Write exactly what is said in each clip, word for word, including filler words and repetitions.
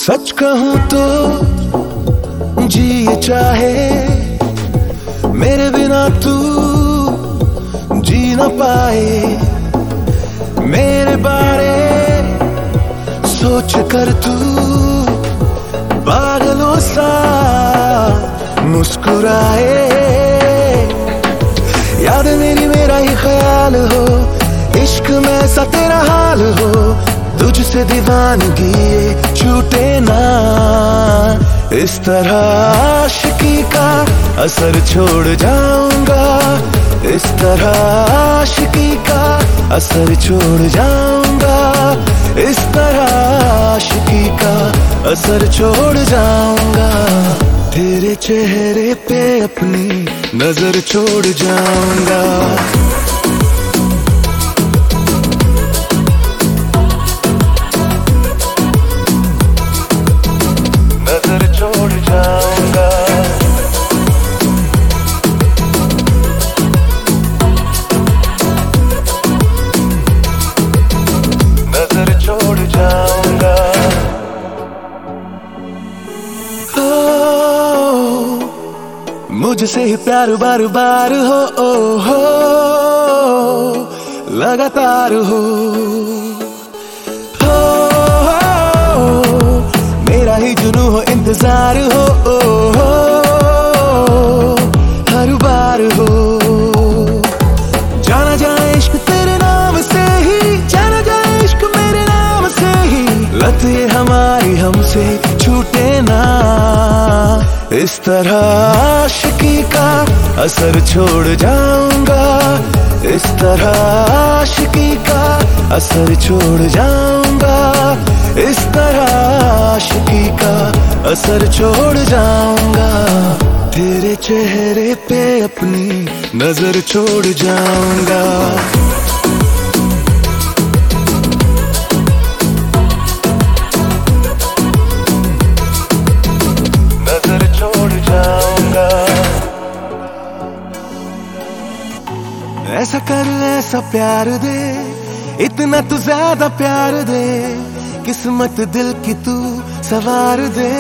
सच कहूं तो जी ये चाहे मेरे बिना तू जी न पाए। मेरे बारे सोच कर तू पागलों सा मुस्कुराए। याद मेरी मेरा ही ख्याल हो, इश्क में सा तेरा हाल हो, तुझसे दीवानगी छूटे ना। इस तरह आशिकी का असर छोड़ जाऊंगा, इस तरह आशिकी का असर छोड़ जाऊंगा, इस तरह आशिकी का असर छोड़ जाऊंगा। तेरे चेहरे पे अपनी नजर छोड़ जाऊंगा। नजर छोड़ जाऊंगा, नजर छोड़ जाऊंगा। मुझसे ही प्यार बार बार हो, ओ हो लगातार हो, हो, हो मेरा ही जुनू हो, इंतजार हो, ओ हो हर बार हो। जाना जाए इश्क तेरे नाम से ही, जाना जाए इश्क मेरे नाम से ही, लत ये हमारी हमसे छूटे ना। इस तरह आशिकी का असर छोड़ जाऊंगा, इस तरह आशिकी का असर छोड़ जाऊंगा, इस तरह आशिकी का असर छोड़ जाऊंगा। तेरे चेहरे पे अपनी नजर छोड़ जाऊंगा। नजर छोड़ जाऊंगा। ऐसा कर ऐसा प्यार दे, इतना तू ज्यादा प्यार दे, किस्मत दिल की तू सवार दे।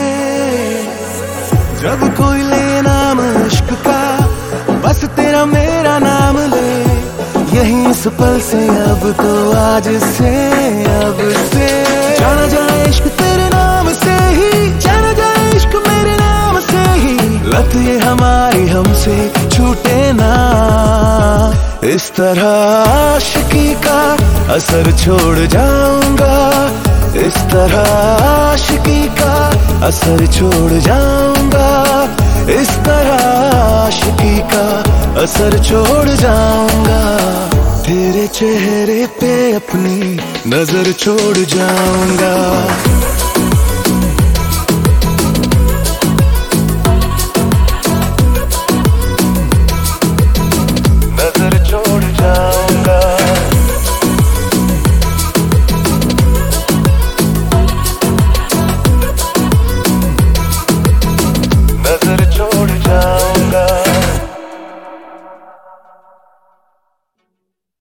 जब कोई ले नाम इश्क का, बस तेरा मेरा नाम ले, यही इस पल से अब तो आज से, अब से। जाना जाए इश्क तेरे नाम से ही, जाना जाए इश्क मेरे नाम से ही, लत ये हमारी हमसे छूटे ना। इस तरह आशिकी का असर छोड़ जाऊंगा, इस तरह आशिकी का असर छोड़ जाऊंगा, इस तरह आशिकी का असर छोड़ जाऊंगा। तेरे चेहरे पे अपनी नजर छोड़ जाऊंगा।